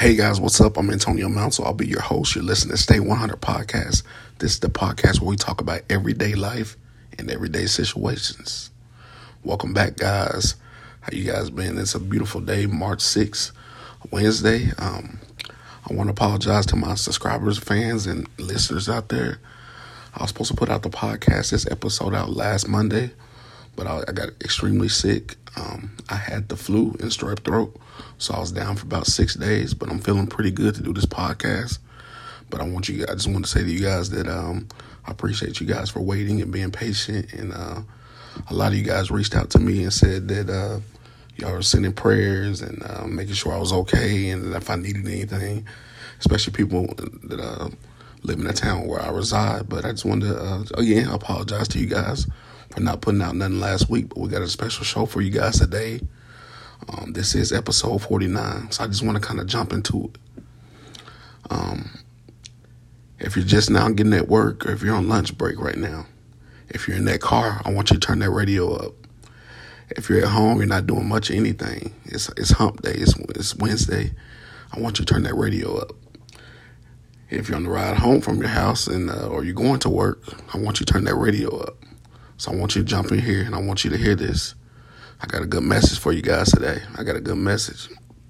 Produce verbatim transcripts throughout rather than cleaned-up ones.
Hey guys, what's up? I'm Antonio Mounts. I'll be your host. You're listening to Stay one hundred Podcast. This is the podcast where we talk about everyday life and everyday situations. Welcome back, guys. How you guys been? It's a beautiful day, March sixth, Wednesday. Um, I want to apologize to my subscribers, fans, and listeners out there. I was supposed to put out the podcast, this episode out last Monday, but I, I got extremely sick. Um, I had the flu and strep throat, so I was down for about six days, but I'm feeling pretty good to do this podcast. But I want you, I just want to say to you guys that um, I appreciate you guys for waiting and being patient. And uh, a lot of you guys reached out to me and said that uh, y'all were sending prayers and uh, making sure I was okay and if I needed anything, especially people that uh, live in the town where I reside. But I just wanted to, uh, again, apologize to you guys for not putting out nothing last week, but we got a special show for you guys today. Um, this is episode forty-nine, so I just want to kind of jump into it. Um, if you're just now getting at work, or if you're on lunch break right now, if you're in that car, I want you to turn that radio up. If you're at home, you're not doing much of anything, it's it's hump day, it's, it's Wednesday, I want you to turn that radio up. If you're on the ride home from your house and uh, or you're going to work, I want you to turn that radio up. So I want you to jump in here, and I want you to hear this. I got a good message for you guys today. I got a good message.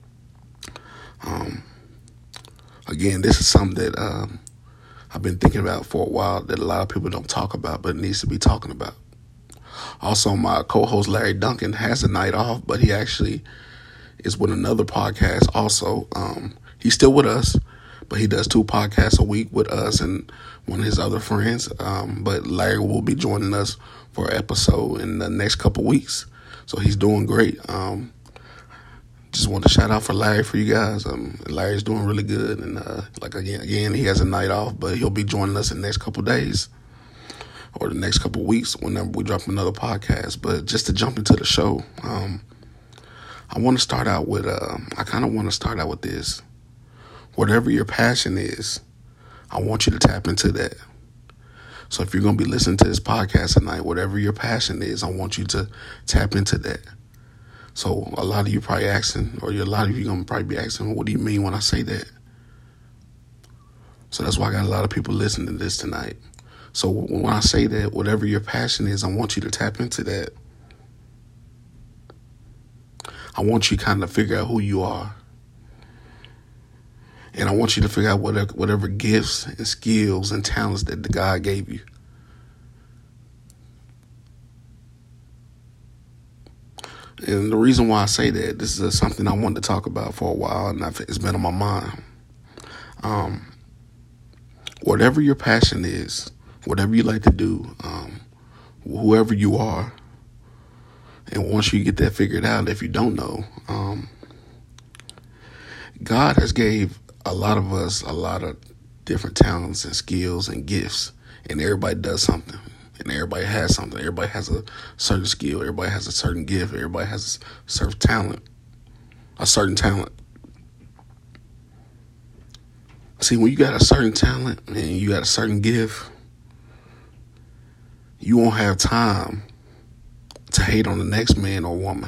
Um, again, this is something that um, I've been thinking about for a while that a lot of people don't talk about, but it needs to be talking about. Also, my co-host Larry Duncan has a night off, but he actually is with another podcast also. Um, he's still with us, but he does two podcasts a week with us and one of his other friends. Um, but Larry will be joining us for an episode in the next couple weeks. So he's doing great. Um, just want to shout out for Larry for you guys. Um, Larry's doing really good. And uh, like again, again, he has a night off, but he'll be joining us in the next couple days or the next couple weeks whenever we drop another podcast. But just to jump into the show, um, I want to start out with, uh, I kind of want to start out with this. Whatever your passion is, I want you to tap into that. So if you're going to be listening to this podcast tonight, whatever your passion is, I want you to tap into that. So a lot of you probably asking, or a lot of you going to probably be asking, what do you mean when I say that? So that's why I got a lot of people listening to this tonight. So when I say that, whatever your passion is, I want you to tap into that. I want you to kind of figure out who you are. And I want you to figure out whatever, whatever gifts and skills and talents that the God gave you. And the reason why I say that, this is something I wanted to talk about for a while, and I've, it's been on my mind. Um, whatever your passion is, whatever you like to do, um, whoever you are, and once you get that figured out, if you don't know, um, God has gave a lot of us a lot of different talents and skills and gifts, and everybody does something, and everybody has something. Everybody has a certain skill. Everybody has a certain gift. Everybody has a certain talent, a certain talent. See, when you got a certain talent and you got a certain gift, you won't have time to hate on the next man or woman.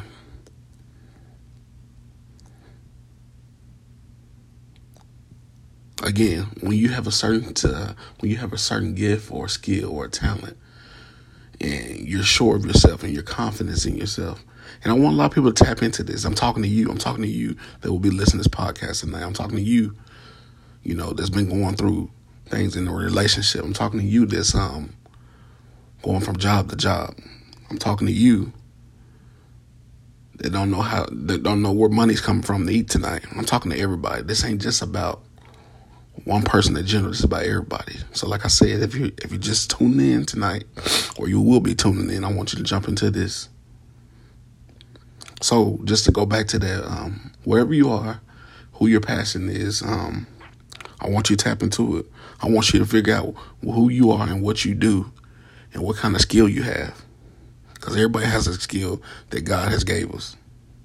Again, when you have a certain uh, when you have a certain gift or skill or talent, and you're sure of yourself and your confidence in yourself, and I want a lot of people to tap into this. I'm talking to you. I'm talking to you that will be listening to this podcast tonight. I'm talking to you, you know, that's been going through things in a relationship. I'm talking to you that's um going from job to job. I'm talking to you that don't know how that don't know where money's coming from to eat tonight. I'm talking to everybody. This ain't just about one person in general, it's about everybody. So like I said, if you if you just tune in tonight, or you will be tuning in, I want you to jump into this. So just to go back to that, um, wherever you are, who your passion is, um, I want you to tap into it. I want you to figure out who you are and what you do and what kind of skill you have. Because everybody has a skill that God has gave us.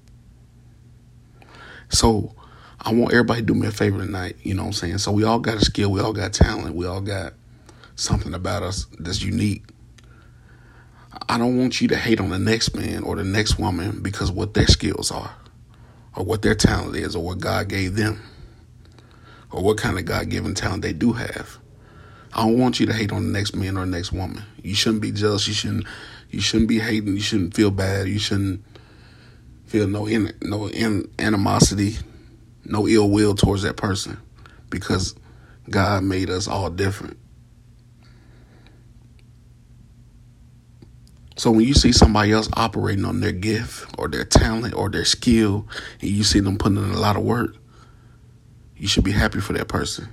So I want everybody to do me a favor tonight, you know what I'm saying? So we all got a skill, we all got talent, we all got something about us that's unique. I don't want you to hate on the next man or the next woman because what their skills are or what their talent is or what God gave them. or what kind of God-given talent they do have. I don't want you to hate on the next man or the next woman. You shouldn't be jealous. You shouldn't. You shouldn't be hating. You shouldn't feel bad. You shouldn't feel no in, no in, animosity, no ill will towards that person, because God made us all different. So when you see somebody else operating on their gift or their talent or their skill, and you see them putting in a lot of work, you should be happy for that person.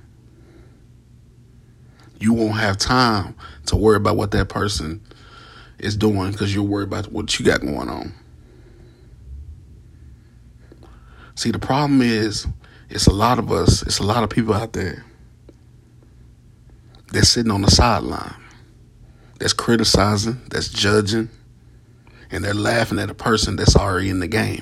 You won't have time to worry about what that person is doing because you're worried about what you got going on. See, the problem is, it's a lot of us, it's a lot of people out there that's sitting on the sideline, that's criticizing, that's judging, and they're laughing at a person that's already in the game.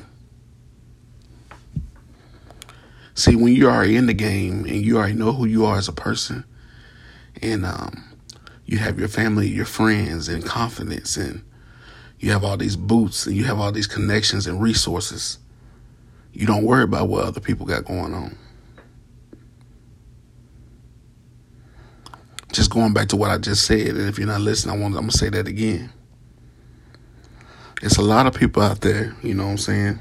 See, when you're already in the game and you already know who you are as a person, and um, you have your family, your friends, and confidence, and you have all these boots, and you have all these connections and resources, you don't worry about what other people got going on. Just going back to what I just said, and if you're not listening, I want, I'm going to say that again. It's a lot of people out there, you know what I'm saying,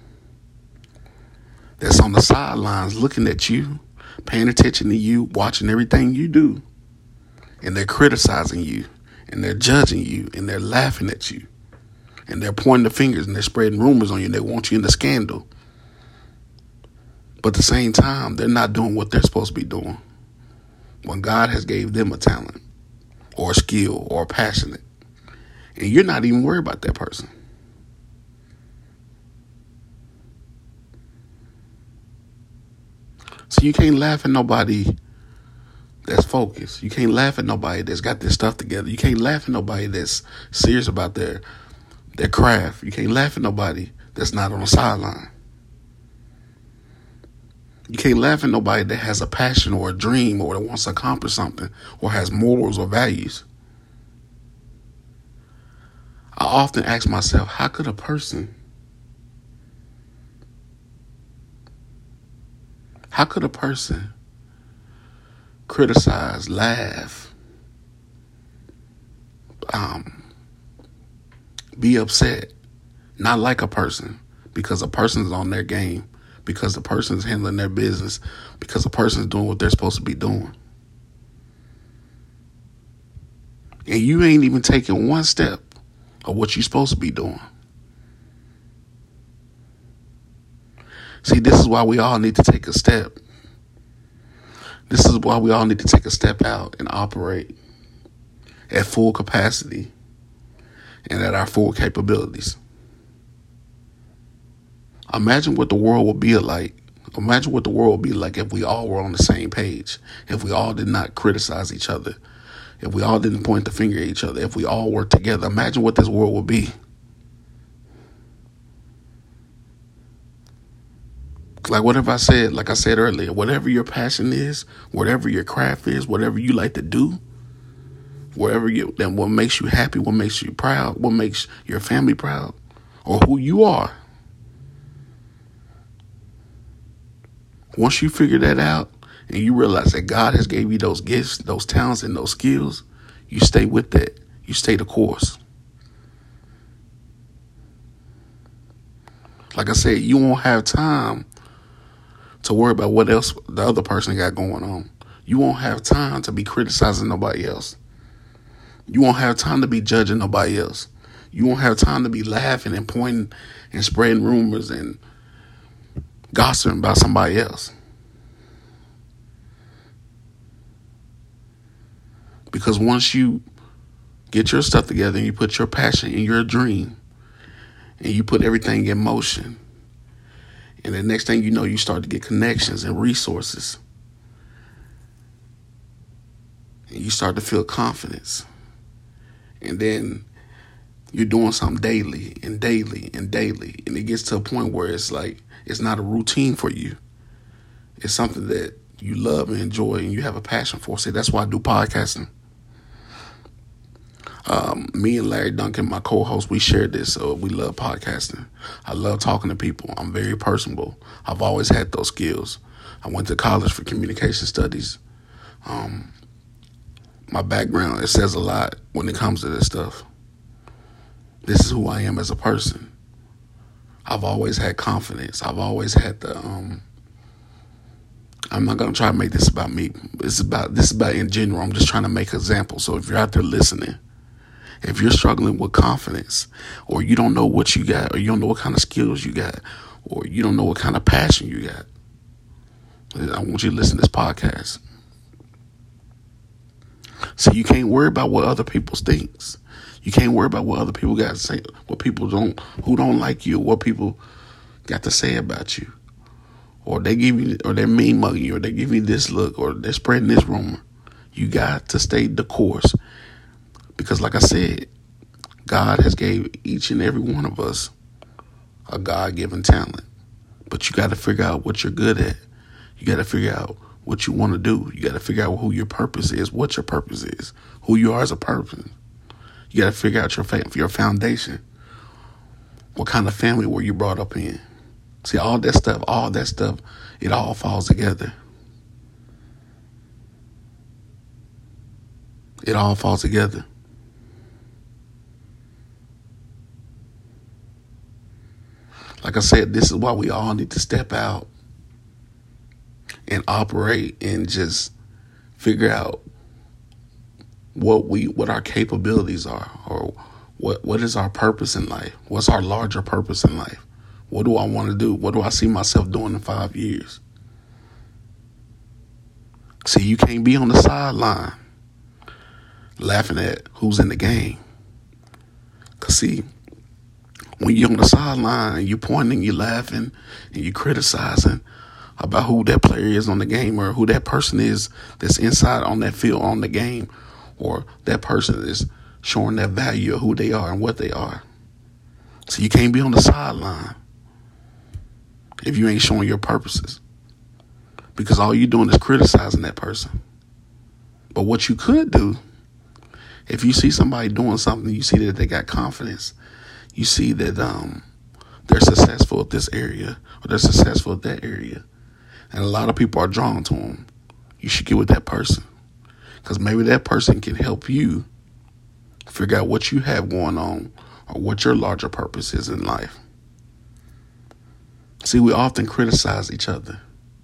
that's on the sidelines looking at you, paying attention to you, watching everything you do. And they're criticizing you, and they're judging you, and they're laughing at you, and they're pointing the fingers, and they're spreading rumors on you, and they want you in the scandal. But at the same time, they're not doing what they're supposed to be doing when God has gave them a talent or a skill or a passionate, and you're not even worried about that person. So you can't laugh at nobody that's focused. You can't laugh at nobody that's got their stuff together. You can't laugh at nobody that's serious about their their craft. You can't laugh at nobody that's not on the sideline. You can't laugh at nobody that has a passion or a dream or that wants to accomplish something or has morals or values. I often ask myself, how could a person, how could a person criticize, laugh, um, be upset, not like a person because a person's on their game, because the person's handling their business, because the person's doing what they're supposed to be doing. And you ain't even taking one step of what you're supposed to be doing. See, this is why we all need to take a step. This is why we all need to take a step out and operate at full capacity and at our full capabilities. Imagine what the world would be like. Imagine what the world would be like if we all were on the same page, if we all did not criticize each other, if we all didn't point the finger at each other, if we all worked together. Imagine what this world would be. Like whatever I said, like I said earlier, whatever your passion is, whatever your craft is, whatever you like to do, wherever you, then what makes you happy, what makes you proud, what makes your family proud, or who you are. Once you figure that out and you realize that God has gave you those gifts, those talents, and those skills, you stay with that. You stay the course. Like I said, you won't have time to worry about what else the other person got going on. You won't have time to be criticizing nobody else. You won't have time to be judging nobody else. You won't have time to be laughing and pointing and spreading rumors and gossiping about somebody else. Because once you get your stuff together and you put your passion and your dream and you put everything in motion, and the next thing you know, you start to get connections and resources. And you start to feel confidence. And then you're doing something daily and daily and daily. And it gets to a point where it's like, it's not a routine for you. It's something that you love and enjoy and you have a passion for. See, that's why I do podcasting. Um, me and Larry Duncan, my co-host, we share this. So we love podcasting. I love talking to people. I'm very personable. I've always had those skills. I went to college for communication studies. Um, my background, it says a lot when it comes to this stuff. This is who I am as a person. I've always had confidence. I've always had the, um, I'm not going to try to make this about me. It's about, this is about in general. I'm just trying to make examples. So if you're out there listening, if you're struggling with confidence, or you don't know what you got, or you don't know what kind of skills you got, or you don't know what kind of passion you got, I want you to listen to this podcast. So you can't worry about what other people thinks. You can't worry about what other people got to say, what people don't, who don't like you, what people got to say about you. Or they give you, or they're mean mugging you, or they give you this look, or they're spreading this rumor. You got to stay the course. Because like I said, God has gave each and every one of us a God-given talent. But you got to figure out what you're good at. You got to figure out what you want to do. You got to figure out who your purpose is, what your purpose is, who you are as a person. You got to figure out your fa- your foundation. What kind of family were you brought up in? See, all that stuff, all that stuff, it all falls together. It all falls together. Like I said, this is why we all need to step out and operate and just figure out what we what our capabilities are, or what what is our purpose in life? What's our larger purpose in life? What do I want to do? What do I see myself doing in five years? See, you can't be on the sideline laughing at who's in the game. Because see, when you're on the sideline and you're pointing, you're laughing, and you're criticizing about who that player is on the game, or who that person is that's inside on that field on the game, or that person is showing that value of who they are and what they are. So you can't be on the sideline if you ain't showing your purposes, because all you're doing is criticizing that person. But what you could do, if you see somebody doing something, you see that they got confidence, you see that um, they're successful at this area, or they're successful at that area, and a lot of people are drawn to them, you should get with that person, because maybe that person can help you figure out what you have going on, or what your larger purpose is in life. See, we often criticize each other.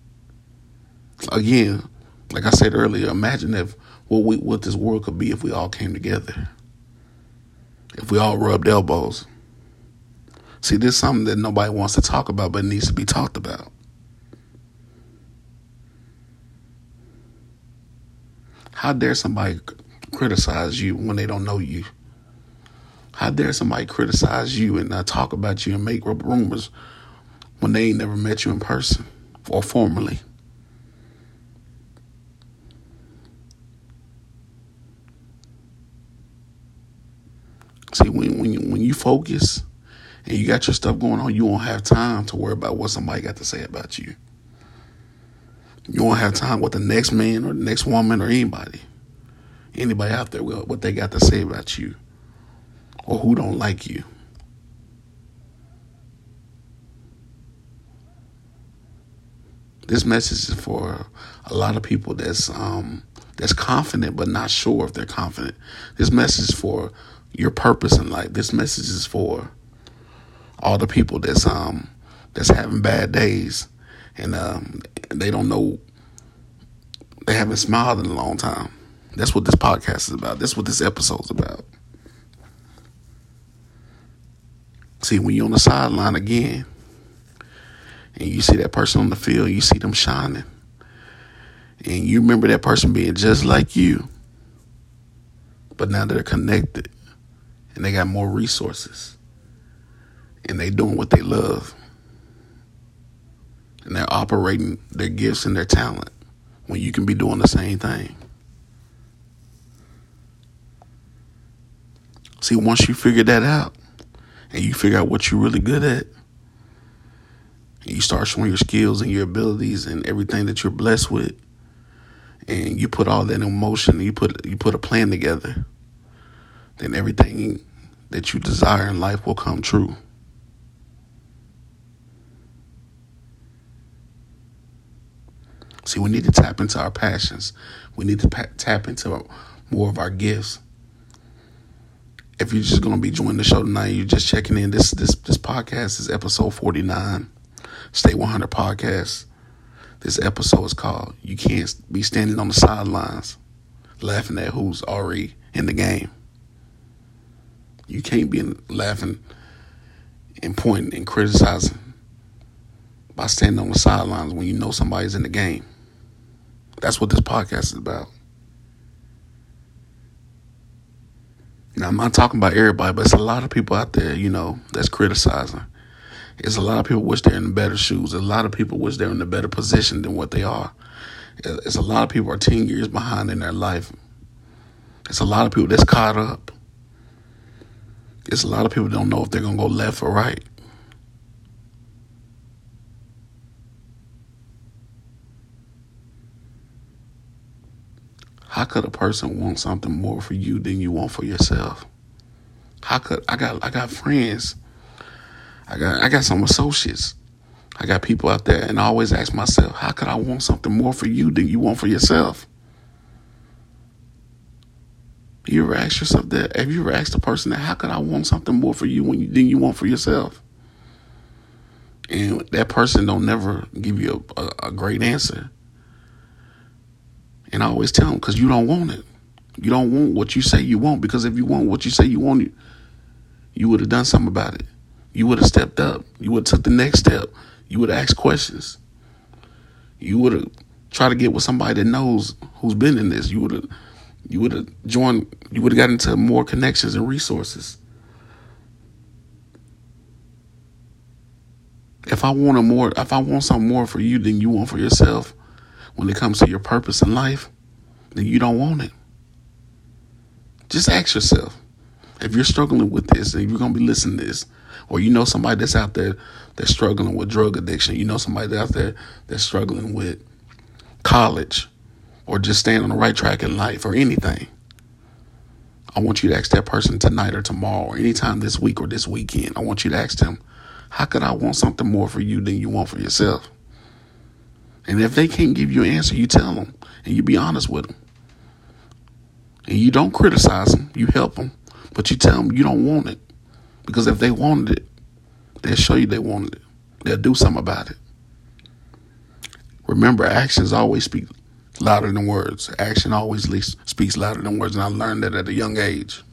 Again, like I said earlier, imagine if what we what this world could be if we all came together, if we all rubbed elbows. See, this is something that nobody wants to talk about, but it needs to be talked about. How dare somebody criticize you when they don't know you? How dare somebody criticize you and uh, talk about you and make rumors when they ain't never met you in person or formally? See, when when you, when you focus and you got your stuff going on, you won't have time to worry about what somebody got to say about you. You won't have time with the next man or the next woman or anybody, anybody out there, what they got to say about you or who don't like you. This message is for a lot of people that's um, that's confident but not sure if they're confident. This message is for your purpose in life. This message is for all the people that's um that's having bad days and um they don't know, they haven't smiled in a long time. That's what this podcast is about. That's what this episode is about. See, when you're on the sideline again and you see that person on the field, you see them shining, and you remember that person being just like you, but now they're connected and they got more resources and they doing what they love and they're operating their gifts and their talent when you can be doing the same thing. See, once you figure that out and you figure out what you're really good at, and you start showing your skills and your abilities and everything that you're blessed with, and you put all that in motion, and you put you put a plan together, then everything that you desire in life will come true. See, we need to tap into our passions. We need to pa- tap into more of our gifts. If you're just going to be joining the show tonight, you're just checking in. This this this podcast is episode forty-nine, Stay one hundred Podcast. This episode is called "You Can't Be Standing on the Sidelines, Laughing at Who's Already in the Game." You can't be laughing and pointing and criticizing by standing on the sidelines when you know somebody's in the game. That's what this podcast is about. Now, I'm not talking about everybody, but it's a lot of people out there, you know, that's criticizing. It's a lot of people wish they're in better shoes. A lot of people wish they're in a better position than what they are. It's a lot of people are ten years behind in their life. It's a lot of people that's caught up. It's a lot of people don't know if they're going to go left or right. How could a person want something more for you than you want for yourself? How could I got I got friends. I got I got some associates. I got people out there, and I always ask myself, how could I want something more for you than you want for yourself? You ever ask yourself that? Have you ever asked a person that, how could I want something more for you when you, than you want for yourself? And that person don't never give you a, a, a great answer. And I always tell them, because you don't want it. You don't want what you say you want, because if you want what you say you want, you, you would have done something about it. You would have stepped up. You would have took the next step. You would have asked questions. You would have tried to get with somebody that knows, who's been in this. You would have you would have joined, you would have gotten into more connections and resources. If I want a more, if I want something more for you than you want for yourself, when it comes to your purpose in life, then you don't want it. Just ask yourself, if you're struggling with this and you're going to be listening to this, or you know somebody that's out there that's struggling with drug addiction, you know somebody that's out there that's struggling with college, or just staying on the right track in life, or anything, I want you to ask that person tonight or tomorrow or anytime this week or this weekend. I want you to ask them, how could I want something more for you than you want for yourself? And if they can't give you an answer, you tell them, and you be honest with them. And you don't criticize them, you help them, but you tell them you don't want it. Because if they wanted it, they'll show you they wanted it. They'll do something about it. Remember, actions always speak louder than words. Action always least speaks louder than words, and I learned that at a young age.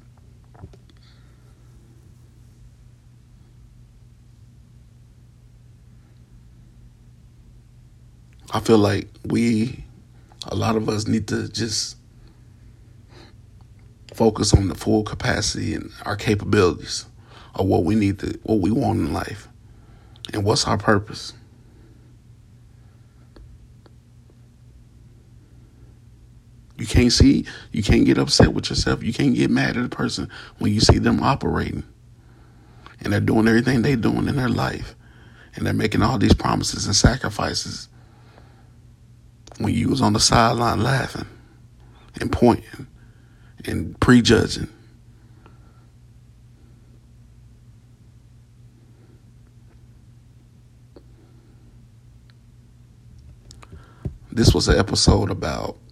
I feel like we, a lot of us need to just focus on the full capacity and our capabilities of what we need to, what we want in life, and what's our purpose. You can't see, you can't get upset with yourself. You can't get mad at a person when you see them operating and they're doing everything they're doing in their life, and they're making all these promises and sacrifices, when you was on the sideline laughing and pointing and prejudging. This was an episode about